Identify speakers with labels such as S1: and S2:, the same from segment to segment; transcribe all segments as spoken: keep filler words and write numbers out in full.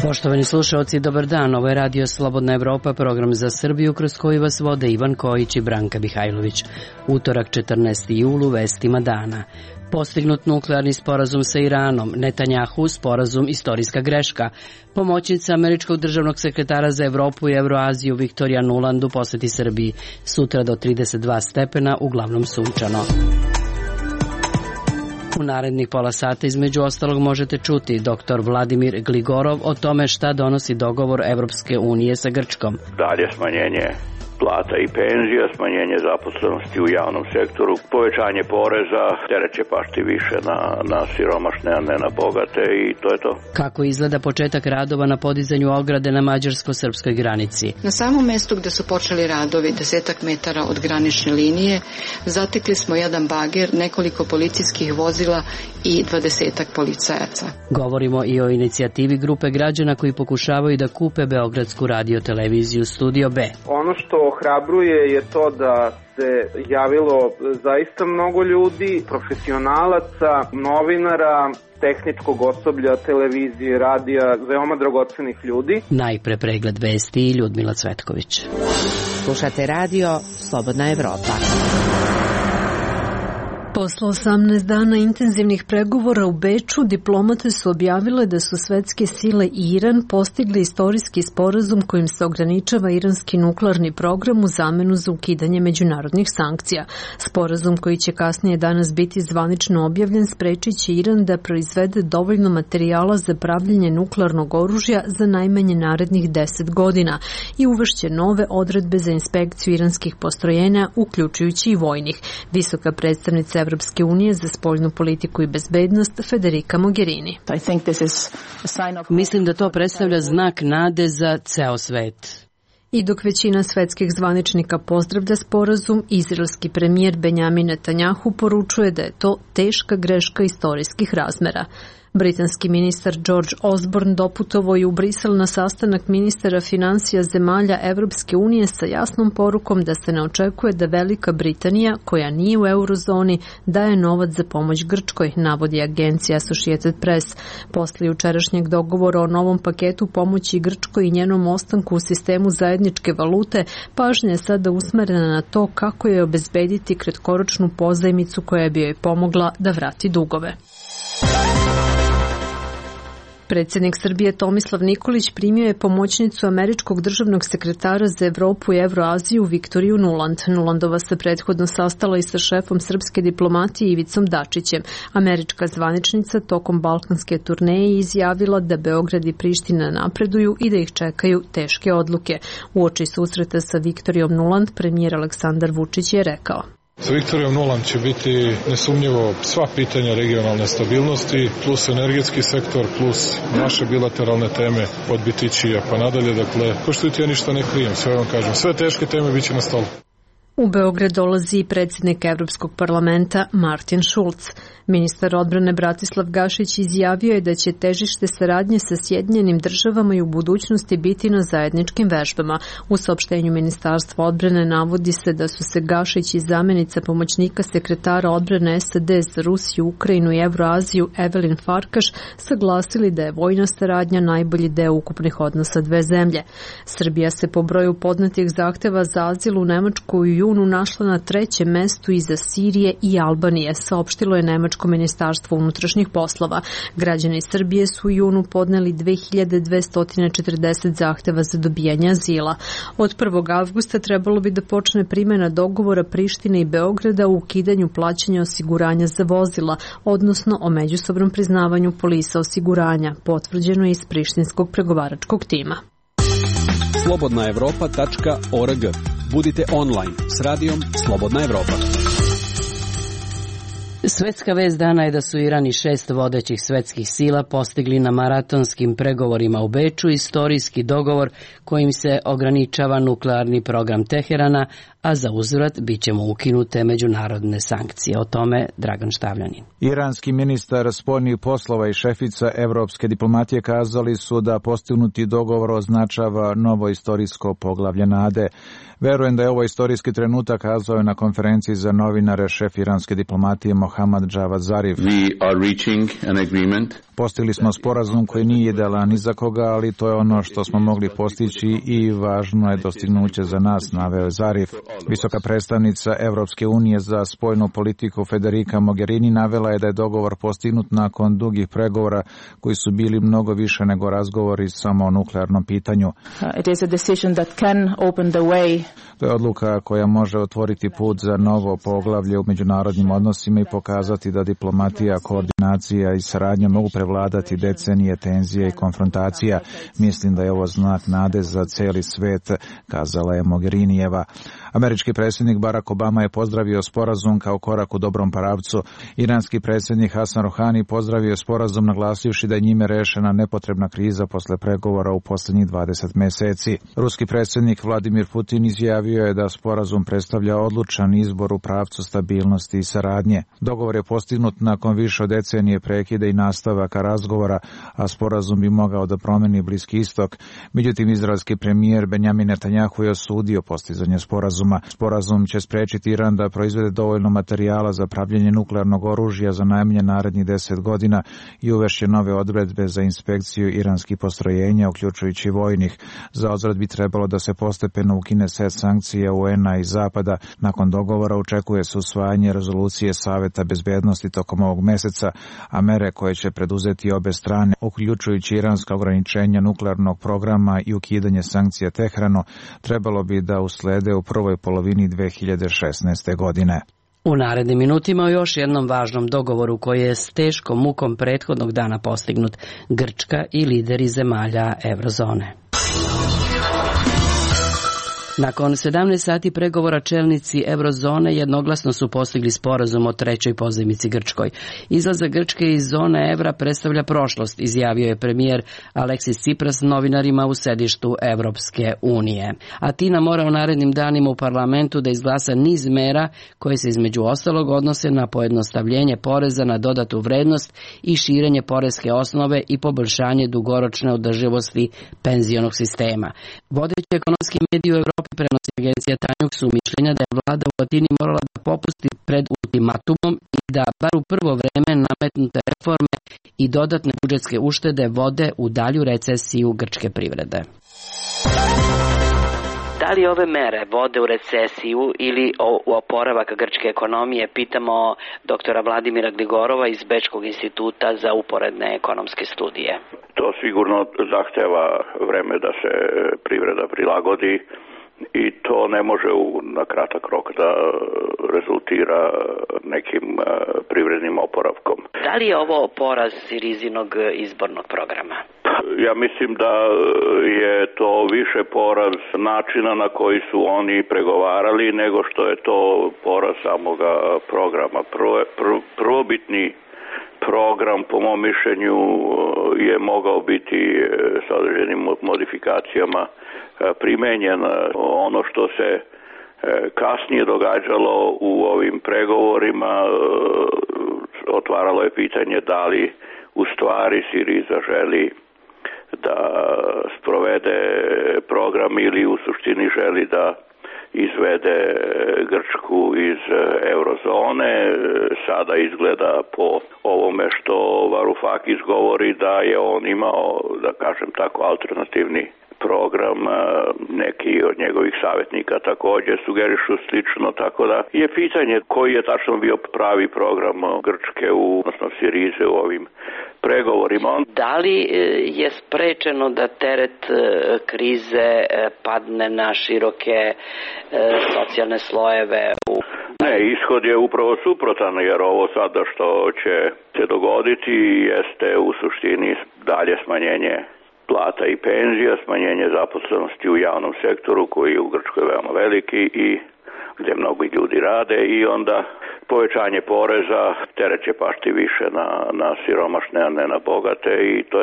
S1: Poštovani slušalci, dobar dan. Ovo je Radio Slobodna Evropa, program za Srbiju kroz koji vas vode Ivan Kojić i Branka Mihajlović. Utorak četrnaestog jula u vestima dana. Postignut nuklearni sporazum sa Iranom, Netanjahu sporazum istorijska greška. Pomoćnica američkog državnog sekretara za Evropu i Evroaziju Viktorija Nuland u poseti Srbiji. Sutra do trideset dva stepena, uglavnom sunčano. U narednih pola sata između ostalog možete čuti doktor Vladimir Gligorov o tome šta donosi dogovor Evropske unije sa Grčkom.
S2: Dalje smanjenje plata i penzija, smanjenje zaposlenosti u javnom sektoru, povećanje poreza, teret će pasti više na, na siromašne, a ne na bogate i to je to.
S1: Kako izgleda početak radova na podizanju ograde na mađarsko-srpskoj granici?
S3: Na samom mestu gde su počeli radovi, desetak metara od granične linije, zatekli smo jedan bager, nekoliko policijskih vozila i dvadesetak policajaca.
S1: Govorimo i o inicijativi grupe građana koji pokušavaju da kupe beogradsku radioteleviziju Studio B.
S4: Ono što ohrabruje je to da se javilo zaista mnogo ljudi, profesionalaca, novinara, tehničkog osoblja, televizije, radija, veoma dragocenih ljudi.
S1: Najpre pregled vesti i Ljudmila Cvetković.
S5: Slušate radio Slobodna Evropa.
S6: Posle osamnaest dana intenzivnih pregovora u Beču, diplomate su objavile da su svetske sile i Iran postigli istorijski sporazum kojim se ograničava iranski nuklearni program u zamenu za ukidanje međunarodnih sankcija. Sporazum koji će kasnije danas biti zvanično objavljen sprečit će Iran da proizvede dovoljno materijala za pravljenje nuklearnog oružja za najmanje narednih deset godina i uvešće nove odredbe za inspekciju iranskih postrojenja, uključujući i vojnih. Visoka predstavnica Evropske unije za spoljnu politiku i bezbednost Federica Mogherini.
S1: Mislim da to predstavlja znak nade za ceo svet.
S6: I dok većina svetskih zvaničnika pozdravlja sporazum, izraelski premijer Benjamin Netanjahu poručuje da je to teška greška istorijskih razmera. Britanski ministar George Osborne doputovao je u Brisel na sastanak ministara finansija zemalja Evropske unije sa jasnom porukom da se ne očekuje da Velika Britanija, koja nije u eurozoni, daje novac za pomoć Grčkoj, navodi agencija Associated Press. Posle jučerašnjeg dogovora o novom paketu pomoći Grčkoj i njenom ostanku u sistemu zajedničke valute, pažnja je sada usmerena na to kako je obezbediti kratkoročnu pozajmicu koja bi joj pomogla da vrati dugove. Predsjednik Srbije Tomislav Nikolić primio je pomoćnicu američkog državnog sekretara za Evropu i Evroaziju Viktoriju Nuland. Nulandova se prethodno sastala i sa šefom srpske diplomatije Ivicom Dačićem. Američka zvaničnica tokom balkanske turneje izjavila da Beograd i Priština napreduju i da ih čekaju teške odluke. Uoči susreta sa Viktorijom Nuland, premijer Aleksandar Vučić je rekao:
S7: Sa Viktorijom Nuland će biti nesumnjivo sva pitanja regionalne stabilnosti, plus energetski sektor, plus naše bilateralne teme od Bitićija pa nadalje. Dakle, ko što ti ja ništa ne krijem, sve vam kažem. Sve teške teme bit će na stolu.
S6: U Beograd dolazi i predsjednik Evropskog parlamenta Martin Schulz. Ministar odbrane Bratislav Gašić izjavio je da će težište saradnje sa Sjedinjenim državama i u budućnosti biti na zajedničkim vežbama. U saopštenju Ministarstva odbrane navodi se da su se Gašić i zamjenica pomoćnika sekretara odbrane S A D za Rusiju, Ukrajinu i Evroaziju Evelin Farkaš saglasili da je vojna saradnja najbolji deo ukupnih odnosa dve zemlje. Srbija se po broju podnetih zahteva za azil u Nemačku u junu našla na trećem mestu iza Sirije i Albanije, saopštilo je Nemačko ministarstvo unutrašnjih poslova. Građani Srbije su u junu podneli dve hiljade dvesta četrdeset zahteva za dobijanje azila. Od prvog avgusta trebalo bi da počne primjena dogovora Prištine i Beograda u ukidanju plaćanja osiguranja za vozila, odnosno o međusobnom priznavanju polisa osiguranja, potvrđeno je iz prištinskog pregovaračkog tima.
S8: slobodna evropa tačka org. Budite online s radijom Slobodna Evropa.
S1: Svetska vest dana je da su Iran i šest vodećih svetskih sila postigli na maratonskim pregovorima u Beču istorijski dogovor kojim se ograničava nuklearni program Teherana, a za uzvrat bit će mu ukinute međunarodne sankcije. O tome Dragan Štavljanin.
S9: Iranski ministar spoljnih poslova i šefica evropske diplomatije kazali su da postignuti dogovor označava novo istorijsko poglavlje nade. Verujem da je ovo istorijski trenutak, kazao je na konferenciji za novinare šef iranske diplomatije Mohamed Mohammad Javad Zarif.
S10: We are reaching an agreement.
S9: Postigli smo sporazum koji nije idealan ni za koga, ali to je ono što smo mogli postići i važno je dostignuće za nas, naveo je Zarif. Visoka predstavnica Evropske unije za spoljnu politiku Federica Mogherini navela je da je dogovor postignut nakon dugih pregovora koji su bili mnogo više nego razgovori samo o nuklearnom pitanju.
S11: It is a decision that can open the way.
S9: To je odluka koja može otvoriti put za novo poglavlje u međunarodnim odnosima i pokazati da diplomatija, koordinacija i saradnja mogu prevladati decenije tenzije i konfrontacija. Mislim da je ovo znak nade za cijeli svet, kazala je Mogherinijeva. Američki predsjednik Barack Obama je pozdravio sporazum kao korak u dobrom pravcu. Iranski predsjednik Hasan Rohani pozdravio sporazum naglasivši da je njime rešena nepotrebna kriza posle pregovora u posljednjih dvadeset meseci. Ruski predsjednik Vladimir Putin izjavio je da sporazum predstavlja odlučan izbor u pravcu stabilnosti i saradnje. Dogovor je postignut nakon više od decenije prekida i nastavaka razgovora, a sporazum bi mogao da promeni Bliski istok. Međutim, izraelski premijer Benjamin Netanjahu je osudio postizanje sporazuma. Sporazum će sprečiti Iran da proizvede dovoljno materijala za pravljenje nuklearnog oružja za najmanje narednih deset godina i uvešće nove odredbe za inspekciju iranskih postrojenja, uključujući vojnih. Za odredi bi trebalo da se postepeno ukine set sankcija U N-a i Zapada. Nakon dogovora očekuje se usvajanje rezolucije Saveta bezbednosti tokom ovog meseca, a mere koje će preduzeti obe strane, uključujući iranska ograničenja nuklearnog programa i ukidanje sankcija Tehranu, trebalo bi da uslede u prvoj polovini dve hiljade šesnaeste. godine.
S1: U narednim minutima o još jednom važnom dogovoru koji je s teškom mukom prethodnog dana postignut, Grčka i lideri zemalja Eurozone. Nakon sedamnaest sati pregovora čelnici Eurozone jednoglasno su postigli sporazum o trećoj pozajmici Grčkoj. Izlazak Grčke iz zone evra predstavlja prošlost, izjavio je premijer Aleksis Tsipras novinarima u sedištu Evropske unije. Atina mora u narednim danima u parlamentu da izglasa niz mera koje se između ostalog odnose na pojednostavljenje poreza na dodatu vrednost i širenje poreske osnove i poboljšanje dugoročne održivosti penzionog sistema. Vodeći ekonomski mediji u Evropi prenosi agencija Tanjug su mišljenja da je vlada u Atini morala da popusti pred ultimatumom i da bar u prvo vreme nametnute reforme i dodatne budžetske uštede vode u dalju recesiju grčke privrede. Da li ove mere vode u recesiju ili u oporavak grčke ekonomije, pitamo doktora Vladimira Gligorova iz Bečkog instituta za uporedne ekonomske studije.
S2: To sigurno zahteva vreme da se privreda prilagodi i to ne može u, na kratak rok da rezultira nekim privrednim oporavkom.
S1: Da li je ovo poraz Sirizinog izbornog programa?
S2: Ja mislim da je to više poraz načina na koji su oni pregovarali nego što je to poraz samoga programa. Prvo, prvo, prvobitni program, po mom mišljenju, je mogao biti sa određenim modifikacijama primenjen. Ono što se kasnije događalo u ovim pregovorima otvaralo je pitanje da li u stvari Siriza želi da sprovede program ili u suštini želi da izvede Grčku iz eurozone. Sada izgleda po ovome što Varoufakis govori da je on imao, da kažem tako, alternativni program. Neki od njegovih savjetnika također sugerišu slično, tako da je pitanje koji je tačno bio pravi program Grčke, u, odnosno Sirize u ovim pregovorima.
S1: Da li je sprečeno da teret krize padne na široke socijalne slojeve?
S2: Ne, ishod je upravo suprotan, jer ovo sada što će se dogoditi jeste u suštini dalje smanjenje plata i penzija, smanjenje zaposlenosti u javnom sektoru koji je u Grčkoj veoma veliki i gdje mnogi ljudi rade, i onda povećanje poreza, teret će pasti više na, na siromašne, a ne na bogate, i to je to.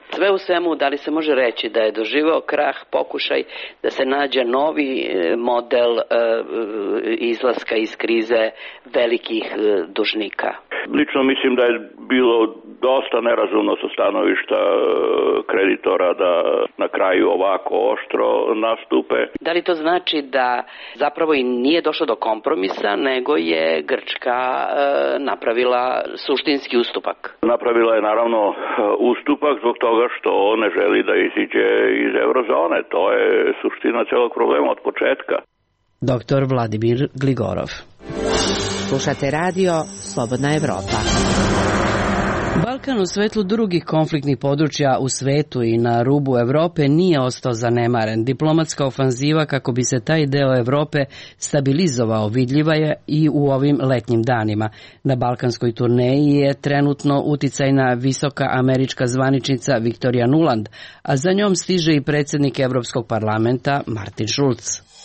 S1: Sve u svemu, da li se može reći da je doživeo krah pokušaj da se nađe novi model izlaska iz krize velikih dužnika?
S2: Lično mislim da je bilo dosta nerazumno sa stanovišta kreditora da na kraju ovako oštro nastupe.
S1: Da li to znači da zapravo i nije došlo do kompromisa, nego je Grčka napravila suštinski ustupak?
S2: Napravila je naravno ustupak zbog toga što ne želi da iziđe iz eurozone. To je suština celog problema od početka.
S1: Doktor Vladimir Gligorov.
S5: Slušate radio Slobodna Evropa.
S1: Balkan u svetlu drugih konfliktnih područja u svetu i na rubu Evrope nije ostao zanemaren. Diplomatska ofanziva kako bi se taj deo Evrope stabilizovao vidljiva je i u ovim letnjim danima. Na balkanskoj turneji je trenutno uticajna visoka američka zvaničnica Victoria Nuland, a za njom stiže i predsjednik Evropskog parlamenta Martin Schulz.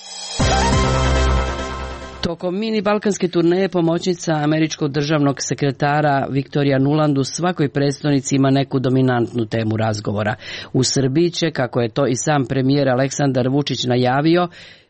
S1: Tokom mini balkanske turneje pomoćnica američkog državnog sekretara Victoria Nuland u svakoj prestonici ima neku dominantnu temu razgovora. U Srbiji će, kako je to i sam premijer Aleksandar Vučić najavio,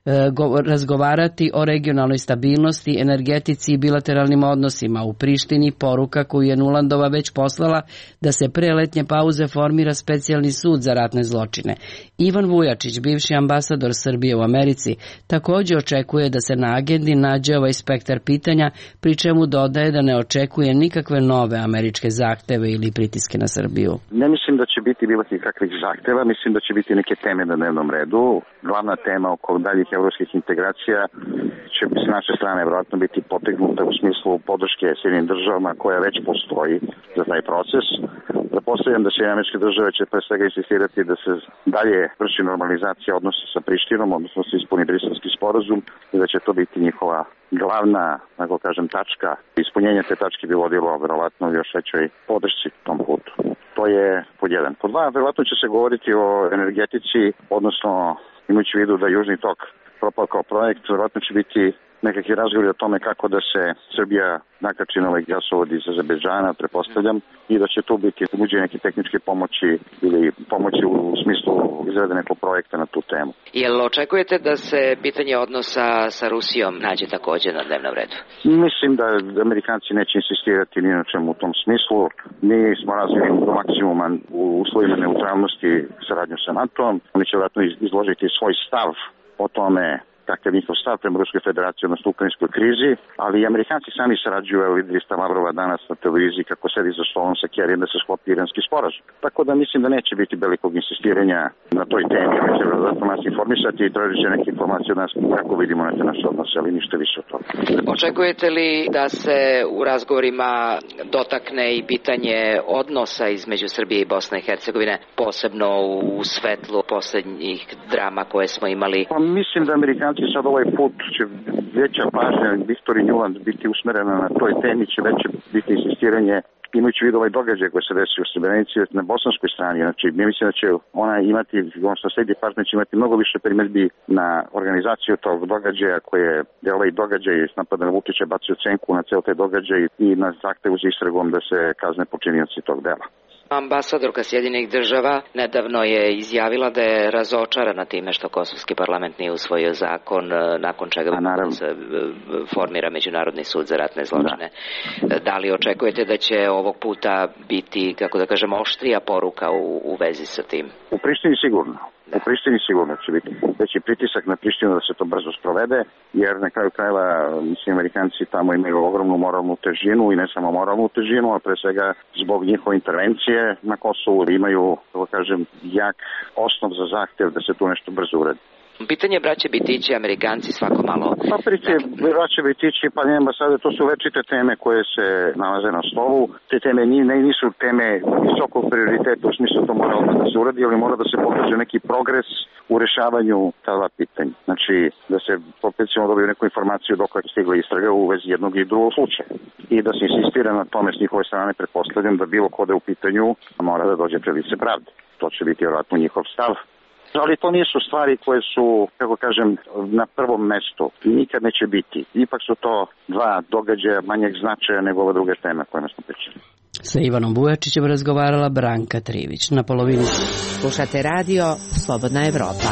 S1: razgovarati o regionalnoj stabilnosti, energetici i bilateralnim odnosima. U Prištini poruka koju je Nulandova već poslala da se pre letnje pauze formira specijalni sud za ratne zločine. Ivan Vujačić, bivši ambasador Srbije u Americi, također očekuje da se na agendi nađe ovaj spektar pitanja, pri čemu dodaje da ne očekuje nikakve nove američke zahteve ili pritiske na Srbiju.
S12: Ne mislim da će biti bilo kakvih zahteva, mislim da će biti neke teme na dnevnom redu. Glavna tema oko daljih evropskih integracija će s naše strane vjerojatno biti potegnuta u smislu podrške Sjedinjenim državama koja već postoji za taj proces. Pretpostavljam da Sjedinjene Američke Države će pre svega insistirati da se dalje vrši normalizacija odnosa sa Prištinom, odnosno se ispuni Briselski sporazum i da će to biti njihova glavna, tako kažem, tačka. Ispunjenje te tačke bi vodilo vjerovatno još većoj podršci tom putu. To je pod jedan. Pod dva, vjerovatno će se govoriti o energetici, odnosno imajući u vidu da Južni tok propao kao projekt, vjerojatno će biti nekakvi razgovori o tome kako da se Srbija nakači na ovaj gasovod iz Azerbejdžana, pretpostavljam, i da će tu biti uđe neke tehničke pomoći ili pomoći u smislu izrade nekog projekta na tu temu.
S1: Jel očekujete da se pitanje odnosa sa Rusijom nađe također na dnevnom redu?
S12: Mislim da Amerikanci neće insistirati ni na čemu u tom smislu. Mi smo razvili do maksimuma u uslovima neutralnosti saradnju sa NATO-om. Oni će vjerojatno izložiti svoj stav o tome kakav njihov stav prema Ruskoj federaciji odnosno ukrajinskoj krizi, ali i Amerikanci sami sarađuju, evo vidjeli ste Lavrova danas na televiziji kako sedi za stolom sa Kerryjem da se sklopi iranski sporazum. Tako da mislim da neće biti velikog insistiranja na toj temi, oni će vjerojatno nas informisati i tražit će neke informacije od nas kako vidimo na te naše odnose, ali ništa više od toga.
S1: Očekujete li da se u razgovorima dotakne i pitanje odnosa između Srbije i Bosne i Hercegovine, posebno u svetlu posljednjih drama koje smo imali?
S12: Pa mislim da Amerikanci sad ovaj put će veća pažnja Victoria Nuland biti usmerena na toj temi, će veće biti insistiranje imajući vidu ovaj događaj koji se desio u Srebrenici na bosanskoj strani. Znači, mi mislim da će ona imati, ono što sledi pažnja, će imati mnogo više primjedbi na organizaciju tog događaja koje je ovaj događaj napada na Vučića bacio cenku na ceo taj događaj i na zahtevu za istragom da se kazne počinioci tog dela.
S1: Ambasadorka Sjedinjenih država nedavno je izjavila da je razočarana time što Kosovski parlament nije usvojio zakon nakon čega se formira Međunarodni sud za ratne zločine. Da. Da li očekujete da će ovog puta biti, kako da kažem, oštrija poruka u, u vezi sa tim?
S12: U Prištini sigurno. U Prištini sigurno će biti veći pritisak na Prištinu da se to brzo sprovede, jer na kraju krajeva, mislim, Amerikanci tamo imaju ogromnu moralnu težinu i ne samo moralnu težinu, a pre svega zbog njihove intervencije na Kosovu imaju, da kažem, jak osnov za zahtev da se tu nešto brzo uredi.
S1: Pitanje braće Bitići, Amerikanci svako malo...
S12: Pa priče braće Bitići, pa ne ambasade, to su večite teme koje se nalaze na stolu. Te teme ne, nisu teme visokog prioriteta, u smislu to mora da se uradi, ali mora da se pokaže neki progres u rešavanju ta dva pitanja. Znači, da se opet ćemo dobiju neku informaciju dok je stigla istraga u vezi jednog i drugog slučaja. I da se insistira na tome s njihove strane, pretpostavljam da bilo ko da je u pitanju mora da dođe pred lice pravde. To će biti vjerojatno njihov stav. Ali to nisu stvari koje su, kako kažem, na prvom mestu. Nikad neće biti. Ipak su to dva događaja manjeg značaja nego ove druge teme kojima smo pričali.
S1: Sa Ivanom Vujačićem razgovarala Branka Trivić. Na polovini
S5: slušate radio Slobodna Evropa.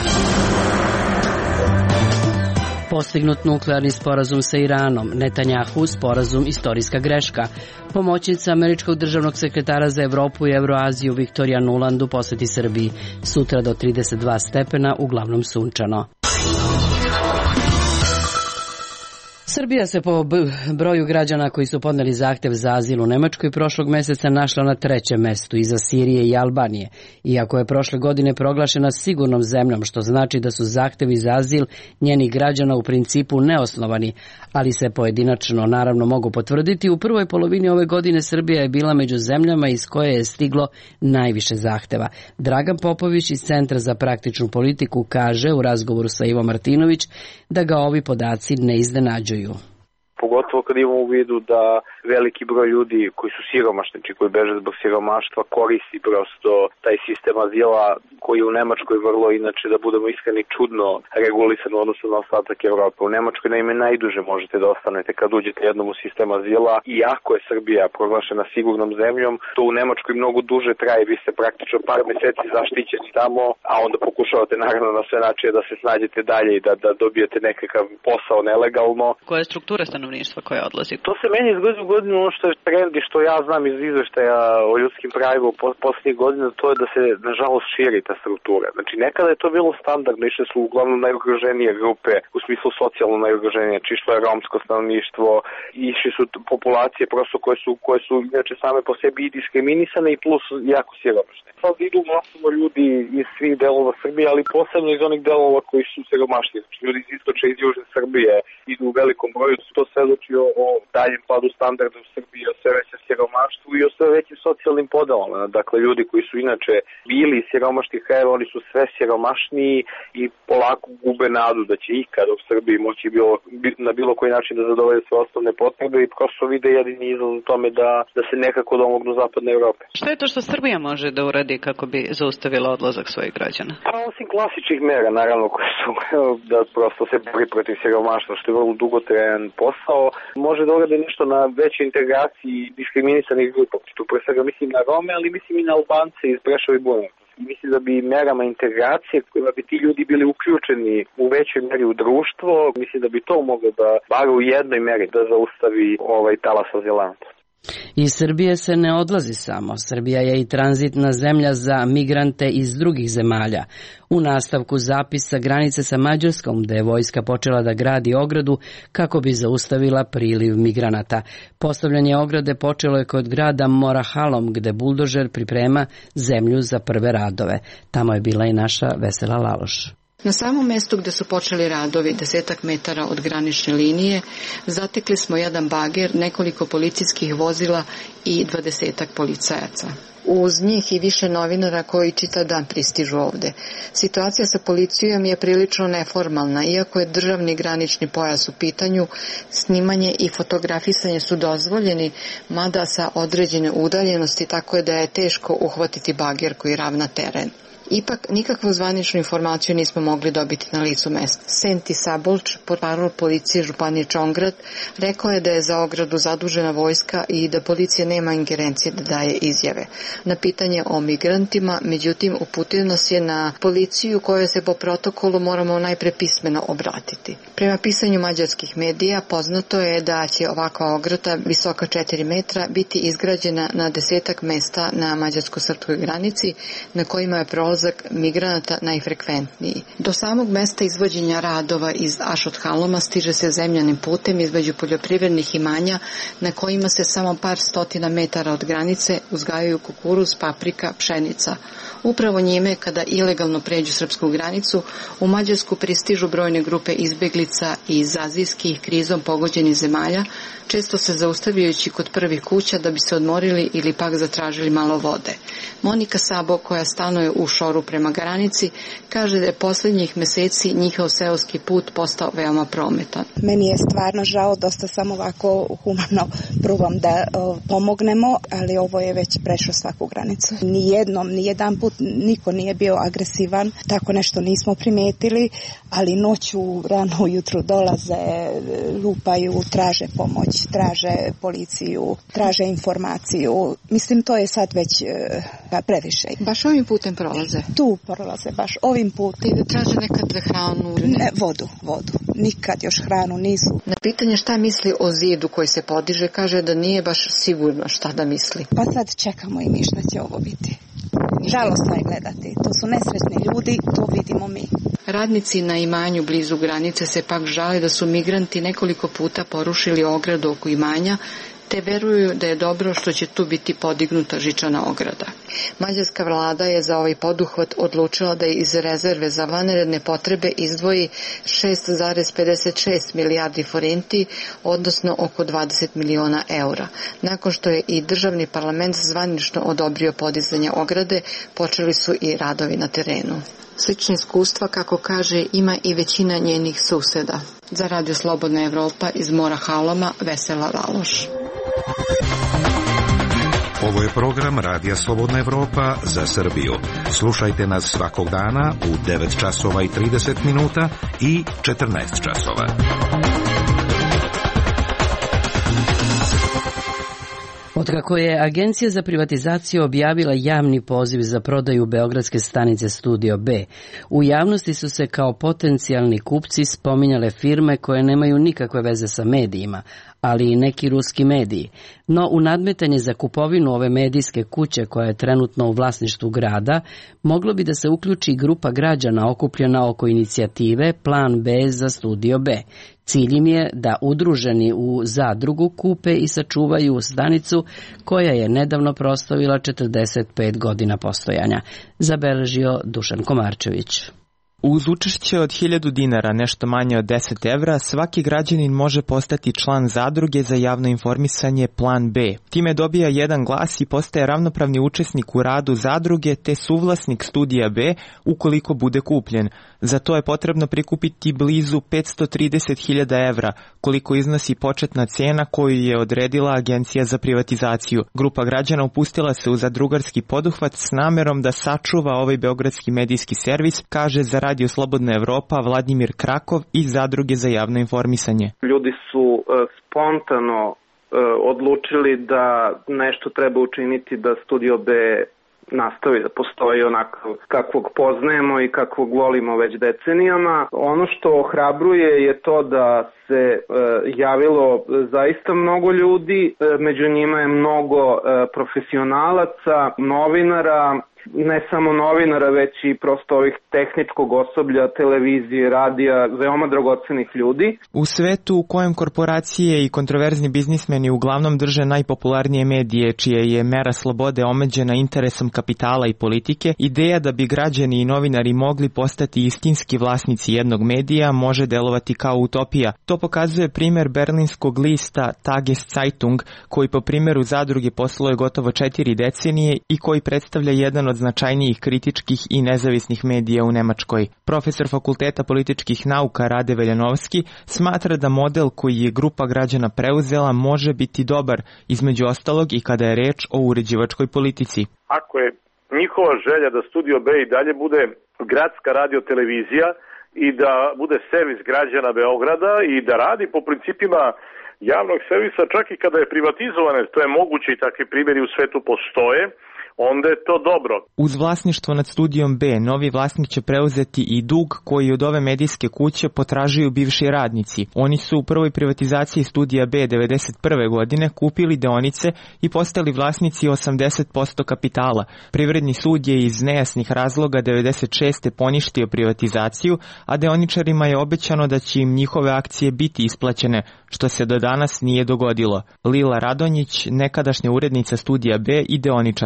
S1: Postignut nuklearni sporazum sa Iranom, Netanjahu sporazum istorijska greška. Pomoćnica američkog državnog sekretara za Evropu i Evroaziju Viktorija Nulandu poseti Srbiji. Sutra do trideset dva stepena, uglavnom sunčano. Srbija se po broju građana koji su podneli zahtev za azil u Nemačkoj prošlog meseca našla na trećem mestu iza Sirije i Albanije. Iako je prošle godine proglašena sigurnom zemljom, što znači da su zahtevi za azil njenih građana u principu neosnovani, ali se pojedinačno naravno mogu potvrditi, u prvoj polovini ove godine Srbija je bila među zemljama iz koje je stiglo najviše zahteva. Dragan Popović iz Centra za praktičnu politiku kaže u razgovoru sa Ivo Martinović da ga ovi podaci ne iznenađuju.
S4: Pogotovo kad imamo u vidu da veliki broj ljudi koji su siromašni, znači koji beže zbog siromaštva, koristi prosto taj sistem azila koji je u Nemačkoj vrlo, inače da budemo iskreni, čudno regulisan u odnosu na ostatak Evrope. U Nemačkoj naime najduže možete da ostanete kad uđete jednom u sistem azila, iako je Srbija proglašena sigurnom zemljom, to u Nemačkoj mnogo duže traje, vi ste praktično par meseci zaštićeni tamo, a onda pokušavate naravno na sve načine da se snađete dalje i da, da dobijete nekakav posao nelegalno.
S13: Koja je struktura stanovništva koja odlazi?
S4: To se meni iz godine u godinu, ono što je trend i što ja znam iz izveštaja o ljudskim pravima u poslednjih godina, to je da se nažalost širi ta struktura. Znači nekada je to bilo standardno, išle su uglavnom najugroženije grupe, u smislu socijalno najugroženije, znači išlo je romsko stanovništvo, išli su populacije prosto koje su, koje su inače same po sebi i diskriminisane i plus jako siromašne. Sad idu masovno ljudi iz svih delova Srbije, ali posebno iz onih delova koji su siromašni. Znači ljudi iz istočne i iz južne Srbije idu u velikom broju, to svedoči o, o daljem padu standarda u Srbiji, o sve većem siromaštvu i o sve većim socijalnim podelama. Dakle, ljudi koji su inače bili siromašnih krajeva, oni su sve siromašniji i polako gube nadu da će ikad u Srbiji moći bilo, na bilo koji način da zadovolje sve osnovne potrebe i prosto vide jedini izlaz u tome da, da se nekako domognu zapadne Evrope.
S13: Šta je to što Srbija može da uradi kako bi zaustavila odlazak svojih građana?
S4: Pa osim klasičnih mera, naravno, koje su da prosto se bori protiv siromaštva, što je vrlo dugotrajan posao, može da uradi nešto na većoj integraciji diskriminisanih grupa. Tu pre svega mislim na Rome, ali mislim i na Albance iz Preševa i Bujanovca. Mislim da bi merama integracije kojima bi ti ljudi bili uključeni u većoj meri u društvo, mislim da bi to moglo da, bar u jednoj meri, da zaustavi ovaj talas azilanta.
S1: Iz Srbije se ne odlazi samo. Srbija je i tranzitna zemlja za migrante iz drugih zemalja. U nastavku zapisa granice sa Mađarskom, gde je vojska počela da gradi ogradu kako bi zaustavila priliv migranata. Postavljanje ograde počelo je kod grada Morahalom, gde buldožer priprema zemlju za prve radove. Tamo je bila i naša Vesela Laloš.
S3: Na samom mestu gde su počeli radovi, desetak metara od granične linije, zatekli smo jedan bager, nekoliko policijskih vozila i dvadesetak policajaca. Uz njih i više novinara koji čitav dan pristižu ovde. Situacija sa policijom je prilično neformalna, iako je državni granični pojas u pitanju, snimanje i fotografisanje su dozvoljeni, mada sa određene udaljenosti, tako je da je teško uhvatiti bager koji ravna teren. Ipak, nikakvu zvaničnu informaciju nismo mogli dobiti na licu mesta. Senti Sabolč, portparol policije Županije Čongrad, rekao je da je za ogradu zadužena vojska i da policija nema ingerencije da daje izjave. Na pitanje o migrantima, međutim, uputio nas je na policiju kojoj se po protokolu moramo najpre pismeno obratiti. Prema pisanju mađarskih medija, poznato je da će ovakva ograda, visoka četiri metra, biti izgrađena na desetak mesta na mađarsko-srpskoj granici, na kojima je prolaz migranata najfrekventniji. Do samog mesta izvođenja radova iz Ašot-Haloma stiže se zemljanim putem između poljoprivrednih imanja na kojima se samo par stotina metara od granice uzgajaju kukuruz, paprika, pšenica. Upravo njime, kada ilegalno pređu srpsku granicu, u Mađarsku pristižu brojne grupe izbeglica iz azijskih krizom pogođenih zemalja, često se zaustavljajući kod prvih kuća da bi se odmorili ili pak zatražili malo vode. Monika Sabo, koja stanuje u Šoru Čoru prema granici, kaže da je posljednjih meseci njihov seoski put postao veoma prometan.
S14: Meni je stvarno žao, dosta sam ovako humano probam da o, pomognemo, ali ovo je već prešlo svaku granicu. Nijednom, nijedan put niko nije bio agresivan, tako nešto nismo primetili, ali noću, rano ujutru dolaze, lupaju, traže pomoć, traže policiju, traže informaciju. Mislim, to je sad već e, previše.
S3: Baš ovim putem prolaze?
S14: Tu prolaze, baš ovim putem.
S3: I traže nekad hranu?
S14: Ne, vodu, vodu. Nikad još hranu nisu.
S3: Na pitanje šta misli o zidu koji se podiže, kaže da nije baš sigurno šta da misli.
S14: Pa sad čekamo i mi šta će ovo biti. Žalostno je gledati. To su nesretni ljudi, to vidimo mi.
S3: Radnici na imanju blizu granice se pak žale da su migranti nekoliko puta porušili ogradu oko imanja, te veruju da je dobro što će tu biti podignuta žičana ograda. Mađarska vlada je za ovaj poduhvat odlučila da iz rezerve za vanredne potrebe izdvoji šest zarez pedeset šest milijardi forenti, odnosno oko dvadeset miliona eura. Nakon što je i državni parlament zvanično odobrio podizanje ograde, počeli su i radovi na terenu. Slične iskustva, kako kaže, ima i većina njenih suseda. Za Radio Slobodna Evropa iz Mora Haloma, Vesela Laloš.
S15: Ovo je program Radija Slobodna Evropa za Srbiju. Slušajte nas svakog dana u devet časova i trideset minuta i četrnaest časova.
S1: Otkako je Agencija za privatizaciju objavila javni poziv za prodaju beogradske stanice Studio B, u javnosti su se kao potencijalni kupci spominjale firme koje nemaju nikakve veze sa medijima, ali i neki ruski mediji. No u nadmetanje za kupovinu ove medijske kuće koja je trenutno u vlasništvu grada, moglo bi da se uključi grupa građana okupljena oko inicijative Plan B za Studio B. Cilj im je da udruženi u zadrugu kupe i sačuvaju stanicu koja je nedavno proslavila četrdeset pet godina postojanja, zabeležio Dušan Komarčević.
S16: Uz učešće od hiljadu dinara, nešto manje od deset evra, svaki građanin može postati član zadruge za javno informisanje Plan B. Time dobija jedan glas i postaje ravnopravni učesnik u radu zadruge te suvlasnik Studija B ukoliko bude kupljen. Za to je potrebno prikupiti blizu petsto trideset hiljada evra, koliko iznosi početna cena koju je odredila Agencija za privatizaciju. Grupa građana upustila se u zadrugarski poduhvat s namerom da sačuva ovaj beogradski medijski servis, kaže za Radio Slobodna Evropa Vladimir Krakov iz Zadruge za javno informisanje.
S4: Ljudi su uh, spontano uh, odlučili da nešto treba učiniti da Studio B nastavi da postoji onako kakvog poznajemo i kakvog volimo već decenijama. Ono što ohrabruje je to da se e, javilo zaista mnogo ljudi, e, među njima je mnogo e, profesionalaca, novinara, ne samo novinara, već i prosto ovih tehničkog osoblja, televizije, radija, veoma dragocenih ljudi.
S16: U svetu u kojem korporacije i kontroverzni biznismeni uglavnom drže najpopularnije medije, čije je mera slobode omeđena interesom kapitala i politike, ideja da bi građani i novinari mogli postati istinski vlasnici jednog medija može delovati kao utopija. To pokazuje primer berlinskog lista Tageszeitung, koji po primjeru zadruge posluje gotovo četiri decenije i koji predstavlja jedan od značajnijih kritičkih i nezavisnih medija u Nemačkoj. Profesor Fakulteta političkih nauka Rade Veljanovski smatra da model koji je grupa građana preuzela može biti dobar, između ostalog i kada je reč o uređivačkoj politici.
S17: Ako je njihova želja da Studio B i dalje bude gradska radiotelevizija i da bude servis građana Beograda i da radi po principima javnog servisa čak i kada je privatizovane, to je moguće i takvi primjeri u svetu postoje, onda je to dobro.
S16: Uz vlasništvo nad Studijom B, novi vlasnik će preuzeti i dug koji od ove medijske kuće potražuju bivši radnici. Oni su u prvoj privatizaciji Studija B devedeset prve godine kupili deonice i postali vlasnici osamdeset posto kapitala. Privredni sud je iz nejasnih razloga devedeset šeste poništio privatizaciju, a deoničarima je obećano da će im njihove akcije biti isplaćene, što se do danas nije dogodilo. Lila Radonjić, nekadašnja urednica Studija B i deoničarka.
S18: I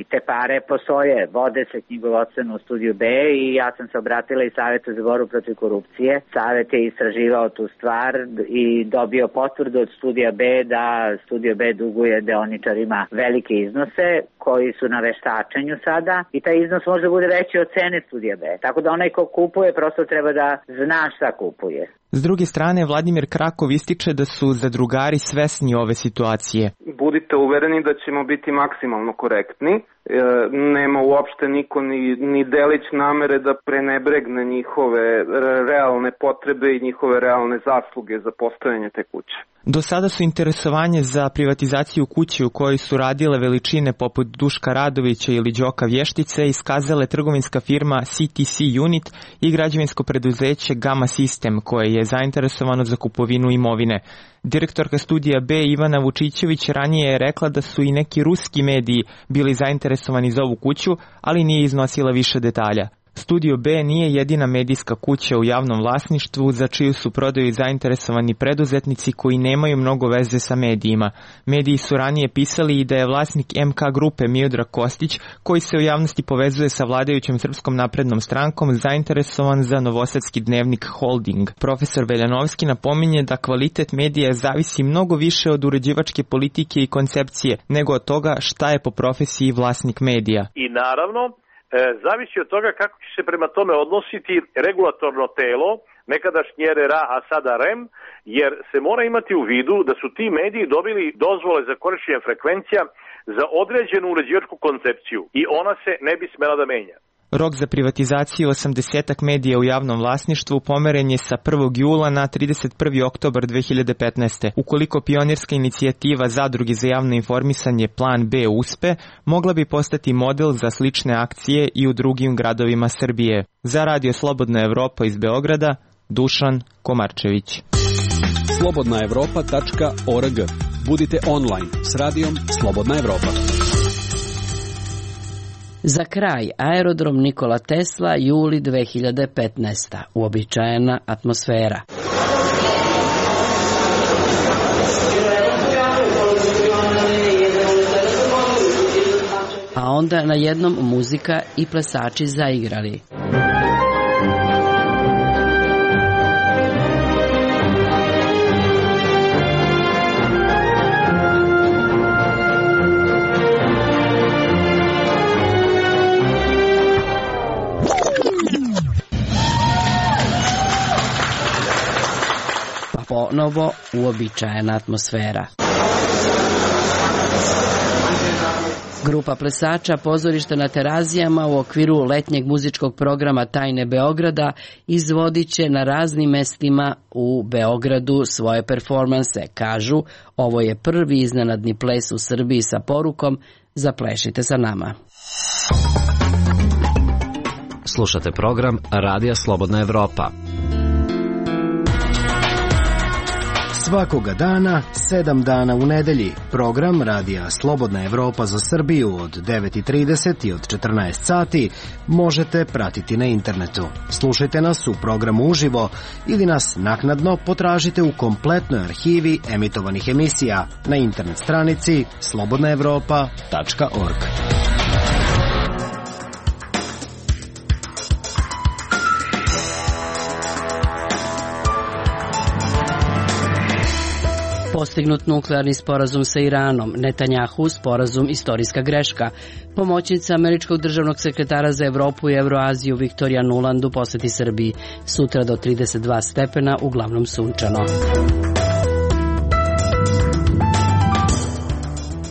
S18: te pare postoje, vode se knjigovodstveno u Studiju B i ja sam se obratila i Savetu za borbu protiv korupcije. Savet je istraživao tu stvar i dobio potvrdu od Studija B da Studio B duguje deoničarima velike iznose koji su na veštačenju sada i taj iznos može bude veći od cene Studija B. Tako da onaj ko kupuje prosto treba da zna šta kupuje.
S16: S druge strane, Vladimir Krakov ističe da su zadrugari svesni ove situacije.
S4: Budite uvereni da ćemo biti maksimalno korektni. E, nema uopšte niko ni, ni delić namere da prenebregne njihove realne potrebe i njihove realne zasluge za postojanje te kuće.
S16: Do sada su interesovanje za privatizaciju kuće u kojoj su radile veličine poput Duška Radovića ili Đoka Vještice iskazale trgovinska firma C T C Unit i građevinsko preduzeće Gama System koje je zainteresovano za kupovinu imovine. Direktorka Studija B Ivana Vučićević ranije je rekla da su i neki ruski mediji bili zainteresovani za ovu kuću, ali nije iznosila više detalja. Studio B nije jedina medijska kuća u javnom vlasništvu za čiju su prodaju zainteresovani preduzetnici koji nemaju mnogo veze sa medijima. Mediji su ranije pisali i da je vlasnik M K grupe Miodrag Kostić, koji se u javnosti povezuje sa vladajućom Srpskom naprednom strankom, zainteresovan za novosadski dnevnik Holding. Profesor Veljanovski napominje da kvalitet medija zavisi mnogo više od uređivačke politike i koncepcije nego od toga šta je po profesiji vlasnik medija.
S17: I naravno, E, zavisi od toga kako će se prema tome odnositi regulatorno telo, nekadašnji R R A, a sada R E M, jer se mora imati u vidu da su ti mediji dobili dozvole za korišćenje frekvencija za određenu uređivačku koncepciju i ona se ne bi smela da menja.
S16: Rok za privatizaciju osamdesetak medija u javnom vlasništvu pomeren je sa prvog jula na trideset prvi oktobar dve hiljade petnaeste. Ukoliko pionirska inicijativa Zadruge za javno informisanje Plan B uspe, mogla bi postati model za slične akcije i u drugim gradovima Srbije. Za Radio Slobodna Evropa iz Beograda, Dušan Komarčević.
S8: slobodna evropa tačka org. Budite online s radijom Slobodna Evropa.
S1: Za kraj, aerodrom Nikola Tesla, juli dve hiljade petnaeste. Uobičajena atmosfera. A onda na jednom muzika i plesači zaigrali. Ponovo uobičajena atmosfera. Grupa plesača pozorišta na Terazijama u okviru letnjeg muzičkog programa Tajne Beograda izvodit će na raznim mestima u Beogradu svoje performanse. Kažu, ovo je prvi iznenadni ples u Srbiji sa porukom Zaplešite sa nama.
S19: Slušate program Radija Slobodna Evropa.
S20: Svakoga dana, sedam dana u nedelji, program Radija Slobodna Evropa za Srbiju od devet i trideset i od četrnaest sati možete pratiti na internetu. Slušajte nas u programu uživo ili nas naknadno potražite u kompletnoj arhivi emitovanih emisija na internet stranici slobodna evropa tačka org.
S1: Postignut nuklearni sporazum sa Iranom, Netanjahu sporazum istorijska greška. Pomoćnica američkog državnog sekretara za Evropu i Evroaziju Viktorija Nuland u poseti Srbiji. Sutra do trideset dva stepena, uglavnom sunčano.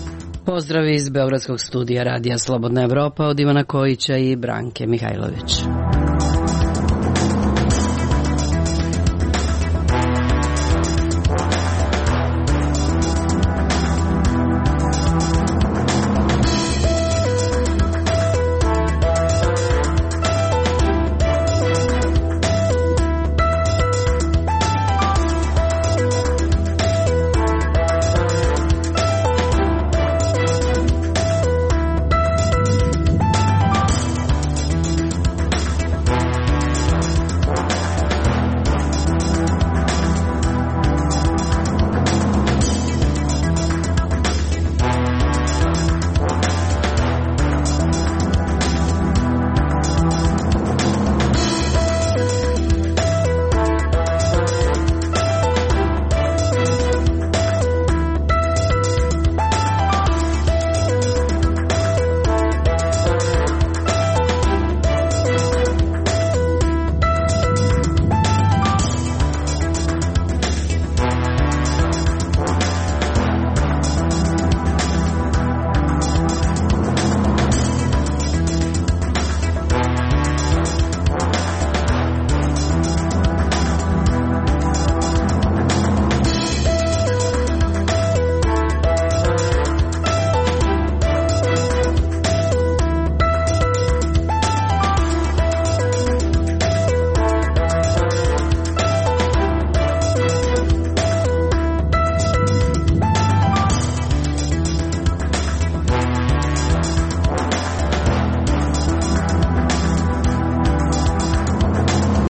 S1: Pozdrav iz Beogradskog studija Radija Slobodna Evropa od Ivana Kojića i Branke Mihajlović.